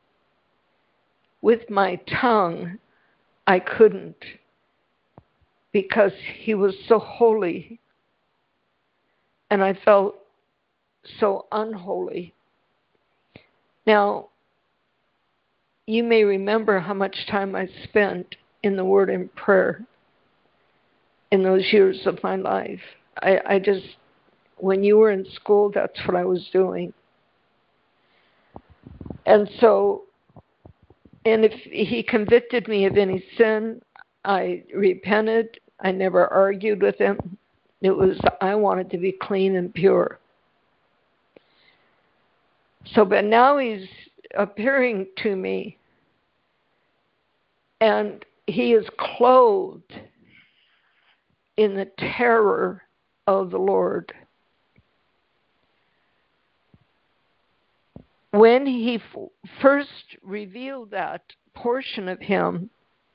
with my tongue, I couldn't, because he was so holy. And I felt so unholy. Now, you may remember how much time I spent in the Word and prayer in those years of my life. I just, when you were in school, that's what I was doing. And so, and if he convicted me of any sin, I repented. I never argued with him. It was, I wanted to be clean and pure. So, but now he's appearing to me, and he is clothed in the terror of the Lord. When he first revealed that portion of him,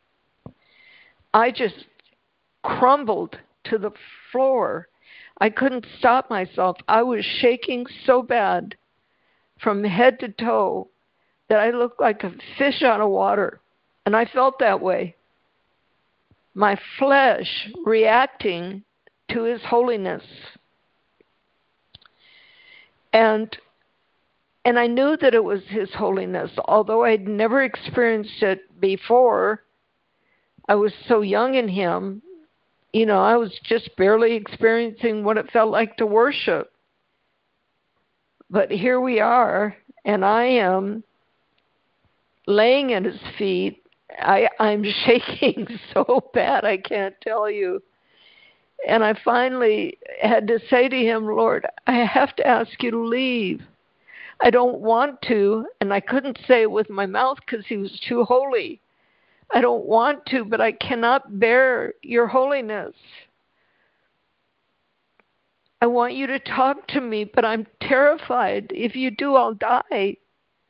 I just crumbled to the floor. I couldn't stop myself. I was shaking so bad from head to toe that I looked like a fish out of water. And I felt that way. My flesh reacting to his holiness. And And I knew that it was His holiness, although I'd never experienced it before. I was so young in Him. I was just barely experiencing what it felt like to worship. But here we are, and I am laying at His feet. I'm shaking so bad I can't tell you. And I finally had to say to Him, Lord, I have to ask you to leave. I don't want to, and I couldn't say it with my mouth because He was too holy. I don't want to, but I cannot bear your holiness. I want you to talk to me, but I'm terrified. If you do, I'll die.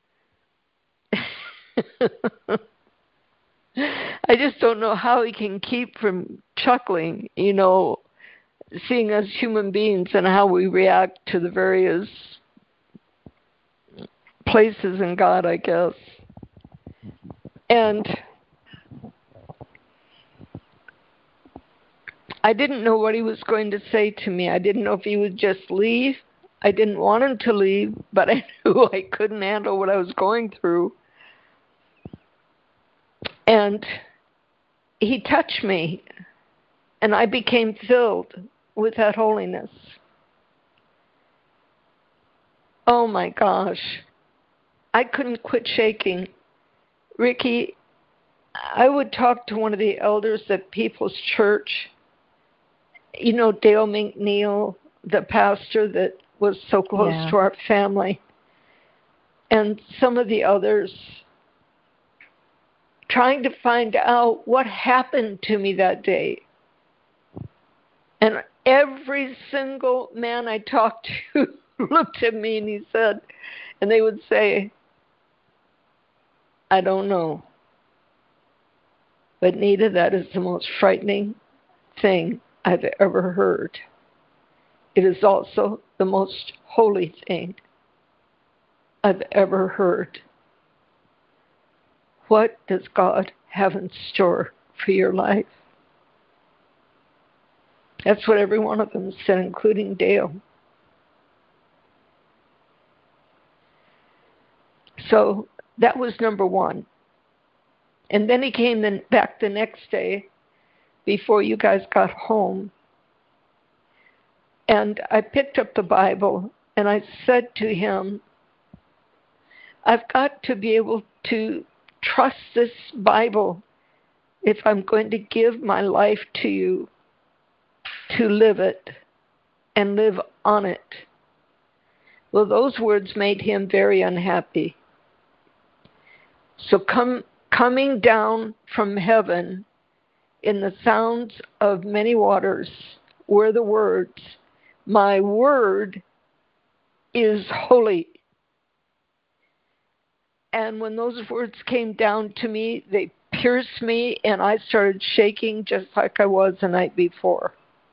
I just don't know how He can keep from chuckling, seeing us human beings and how we react to the various places in God, I guess. And I didn't know what He was going to say to me. I didn't know if He would just leave. I didn't want Him to leave, but I knew I couldn't handle what I was going through. And He touched me, and I became filled with that holiness. Oh my gosh. I couldn't quit shaking. Ricky, I would talk to one of the elders at People's Church. Dale McNeil, the pastor that was so close to our family, and some of the others, trying to find out what happened to me that day. And every single man I talked to looked at me and they would say, I don't know. But Nita, that is the most frightening thing I've ever heard. It is also the most holy thing I've ever heard. What does God have in store for your life? That's what every one of them said, including Dale. So that was number one. And then he came back the next day before you guys got home. And I picked up the Bible and I said to him, I've got to be able to trust this Bible if I'm going to give my life to you, to live it and live on it. Well, those words made him very unhappy. So coming down from heaven in the sounds of many waters were the words, my word is holy. And when those words came down to me, they pierced me, and I started shaking just like I was the night before.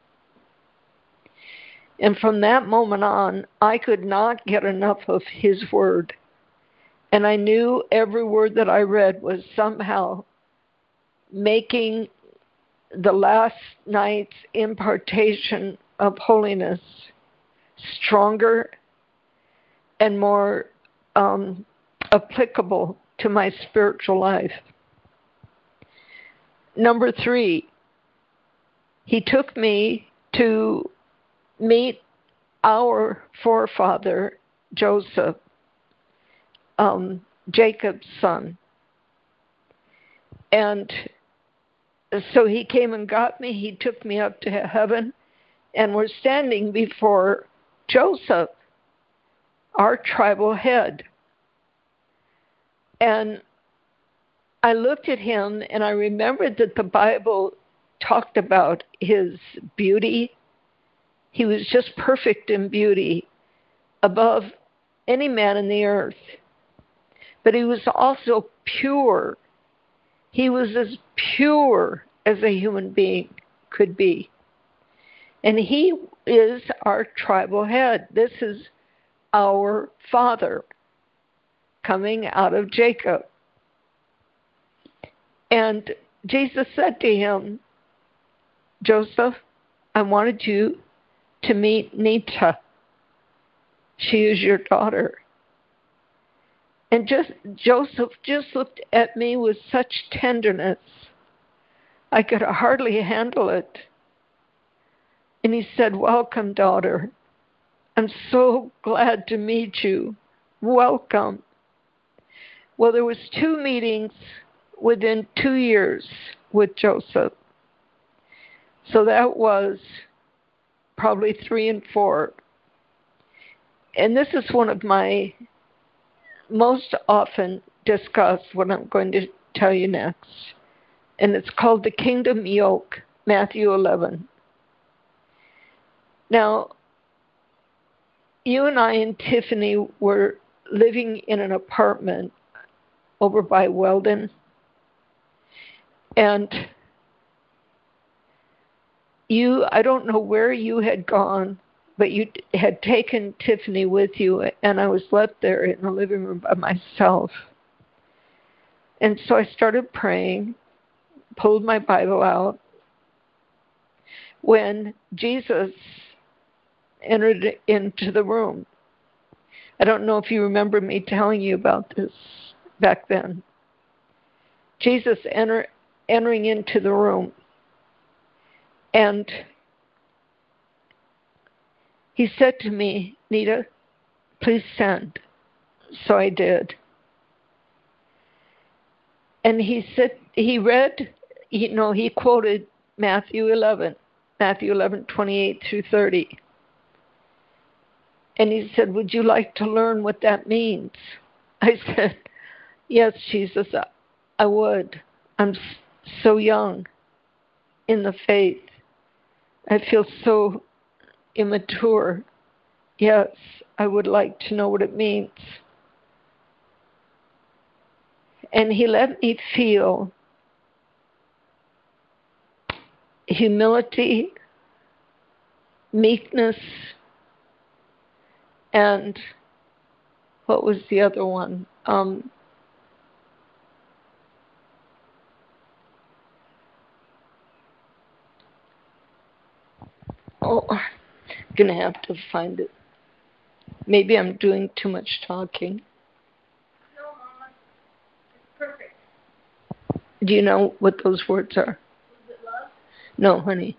And from that moment on, I could not get enough of his word. And I knew every word that I read was somehow making the last night's impartation of holiness stronger and more applicable to my spiritual life. Number 3, he took me to meet our forefather, Joseph, Jacob's son. And so he came and got me. He took me up to heaven, and we're standing before Joseph, our tribal head. And I looked at him, and I remembered that the Bible talked about his beauty. He was just perfect in beauty, above any man in the earth. But he was also pure. He was as pure as a human being could be. And he is our tribal head. This is our father coming out of Jacob. And Jesus said to him, Joseph, I wanted you to meet Nita. She is your daughter. And Joseph just looked at me with such tenderness. I could hardly handle it. And he said, "Welcome, daughter. I'm so glad to meet you. Welcome." Well, there was 2 meetings within 2 years with Joseph. So that was probably 3 and 4. And this is one of my most often discussed, what I'm going to tell you next. And it's called the Kingdom Yoke, Matthew 11. Now, you and I and Tiffany were living in an apartment over by Weldon. And I don't know where you had gone, but you had taken Tiffany with you, and I was left there in the living room by myself. And so I started praying, pulled my Bible out, when Jesus entered into the room. I don't know if you remember me telling you about this back then. Jesus entering into the room. And he said to me, "Nita, please stand." So I did. And he said, he quoted Matthew 11:28 through 30. And he said, "Would you like to learn what that means?" I said, "Yes, Jesus, I would. I'm so young in the faith. I feel so immature. Yes, I would like to know what it means." And he let me feel humility, meekness, and what was the other one? I'm going to have to find it. Maybe I'm doing too much talking. No, Mama. It's perfect. Do you know what those words are? Is it love? No, honey.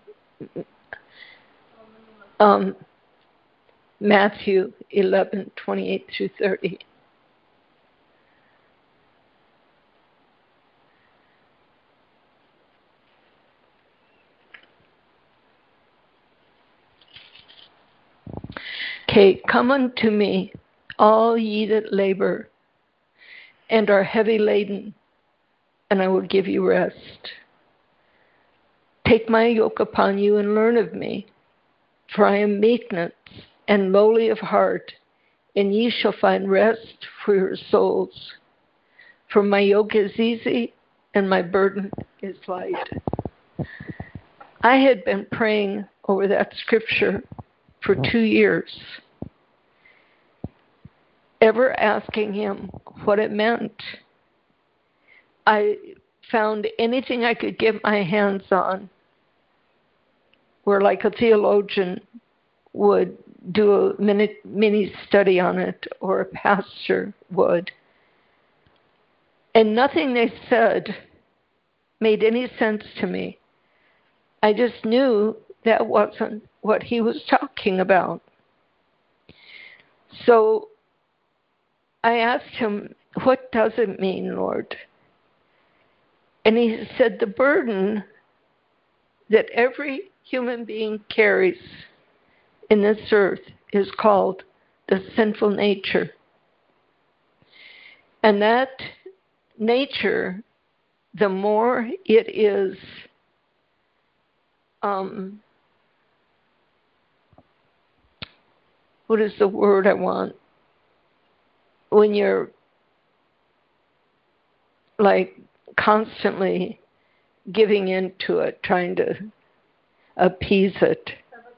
Matthew 11:28 through 30. Okay, "Come unto me, all ye that labor and are heavy laden, and I will give you rest. Take my yoke upon you and learn of me, for I am meekness and lowly of heart, and ye shall find rest for your souls. For my yoke is easy and my burden is light." I had been praying over that scripture for 2 years, ever asking him what it meant. I found anything I could get my hands on where, like, a theologian would do a mini study on it, or a pastor would. And nothing they said made any sense to me. I just knew that wasn't what he was talking about. So I asked him, "What does it mean, Lord?" And he said, "The burden that every human being carries in this earth is called the sinful nature. And that nature, the more it is what is the word I want? When you're like constantly giving into it, trying to appease it."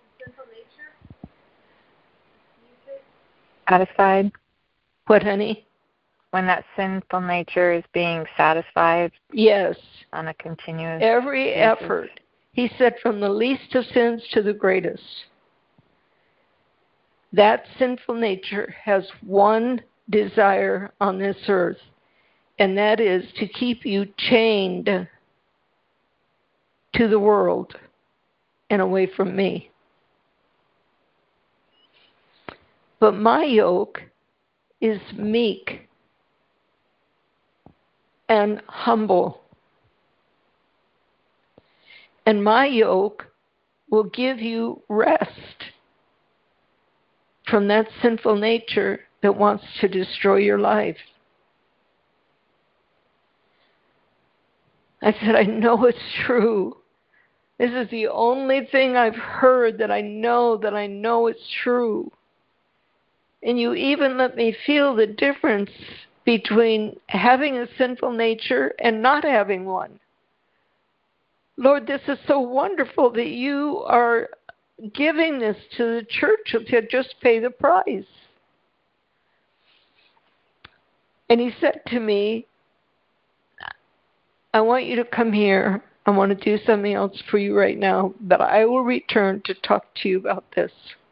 Satisfied? What, honey? When that sinful nature is being satisfied? Yes. On a continuous every basis. effort. He said, from the least of sins to the greatest. That sinful nature has one desire on this earth, and that is to keep you chained to the world and away from me. But my yoke is meek and humble. And my yoke will give you rest from that sinful nature that wants to destroy your life. I said, I know it's true. This is the only thing I've heard that I know it's true. And you even let me feel the difference between having a sinful nature and not having one. Lord, this is so wonderful that you are giving this to the church to just pay the price. And he said to me, I want you to come here. I want to do something else for you right now, but I will return to talk to you about this.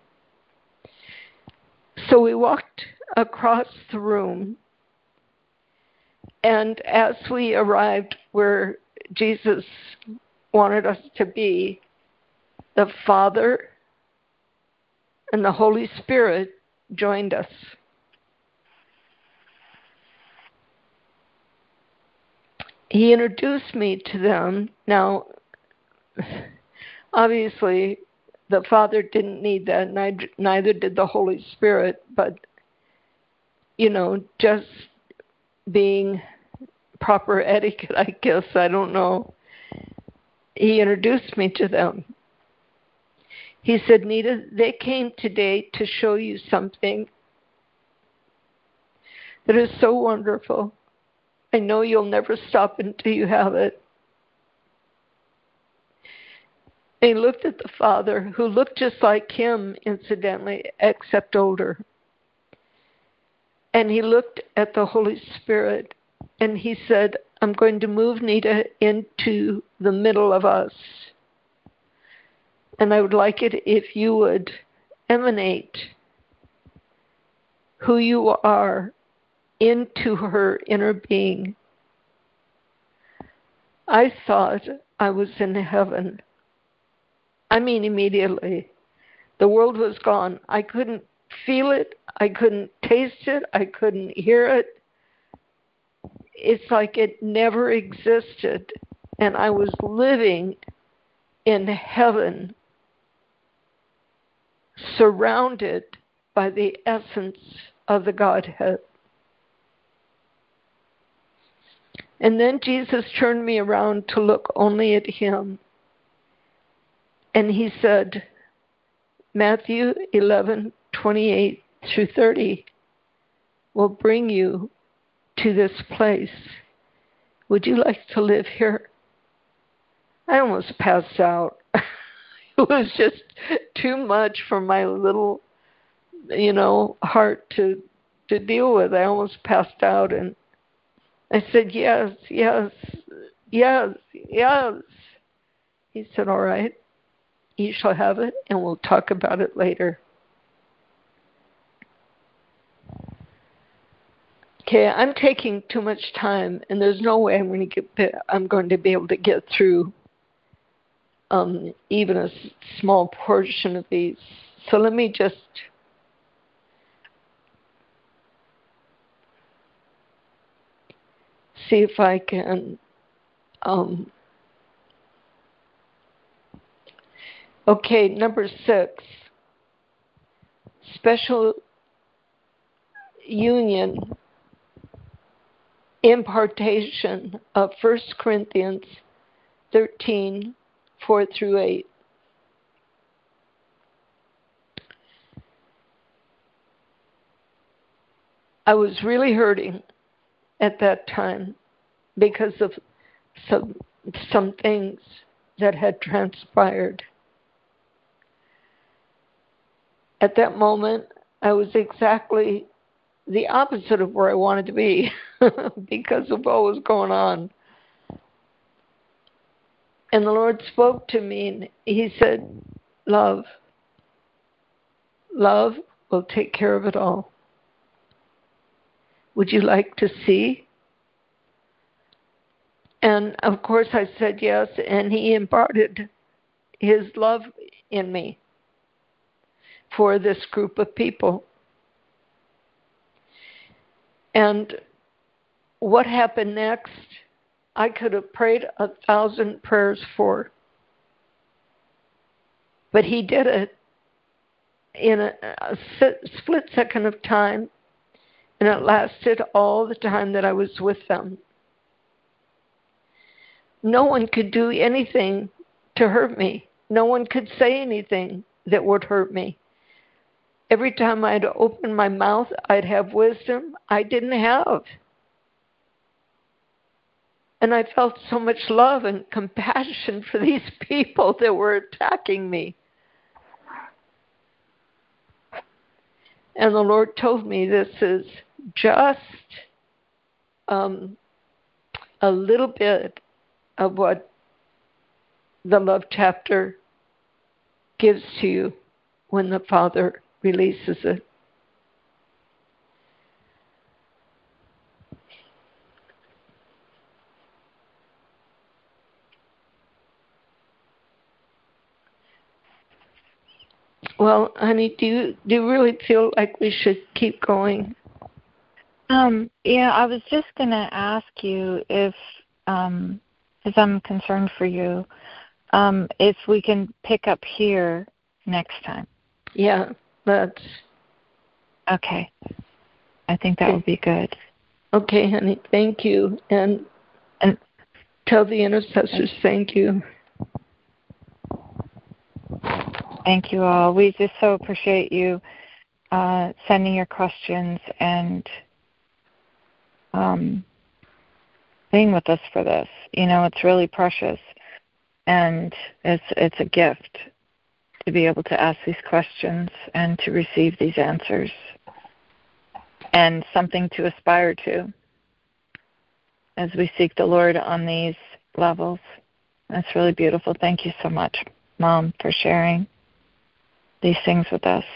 So we walked across the room, and as we arrived where Jesus wanted us to be, the Father and the Holy Spirit joined us. He introduced me to them. Now, obviously, the Father didn't need that, neither did the Holy Spirit, but, just being proper etiquette, I guess, I don't know. He introduced me to them. He said, Nita, they came today to show you something that is so wonderful. I know you'll never stop until you have it. And he looked at the Father, who looked just like him, incidentally, except older. And he looked at the Holy Spirit, and he said, I'm going to move Nita into the middle of us. And I would like it if you would emanate who you are into her inner being. I thought I was in heaven. I mean, immediately. The world was gone. I couldn't feel it. I couldn't taste it. I couldn't hear it. It's like it never existed. And I was living in heaven, surrounded by the essence of the Godhead. And then Jesus turned me around to look only at him. And he said, Matthew 11:28 through 30 will bring you to this place. Would you like to live here? I almost passed out. It was just too much for my little, heart to deal with. I almost passed out, and I said, yes, yes, yes, yes. He said, all right, you shall have it, and we'll talk about it later. Okay, I'm taking too much time, and there's no way I'm going to be able to get through even a small portion of these. So let me just see if I can. Okay, number 6. Special union impartation of 1 Corinthians 13:4 through 8. I was really hurting at that time because of some things that had transpired. At that moment, I was exactly the opposite of where I wanted to be because of what was going on. And the Lord spoke to me, and he said, love will take care of it all. Would you like to see? And of course I said yes, and he imparted his love in me for this group of people. And what happened next, I could have prayed 1,000 prayers for. But he did it in a split second of time, and it lasted all the time that I was with them. No one could do anything to hurt me. No one could say anything that would hurt me. Every time I'd open my mouth, I'd have wisdom I didn't have. And I felt so much love and compassion for these people that were attacking me. And the Lord told me this is just a little bit of what the love chapter gives to you when the Father releases it. Well, honey, do you really feel like we should keep going? Yeah, I was just going to ask you if, as I'm concerned for you, if we can pick up here next time. Yeah, that's... Okay. I think that would be good. Okay, honey, thank you. And tell the intercessors thank you. Thank you all. We just so appreciate you sending your questions and being with us for this. You know, it's really precious, and it's a gift to be able to ask these questions and to receive these answers, and something to aspire to as we seek the Lord on these levels. That's really beautiful. Thank you so much, Mom, for sharing these things with us.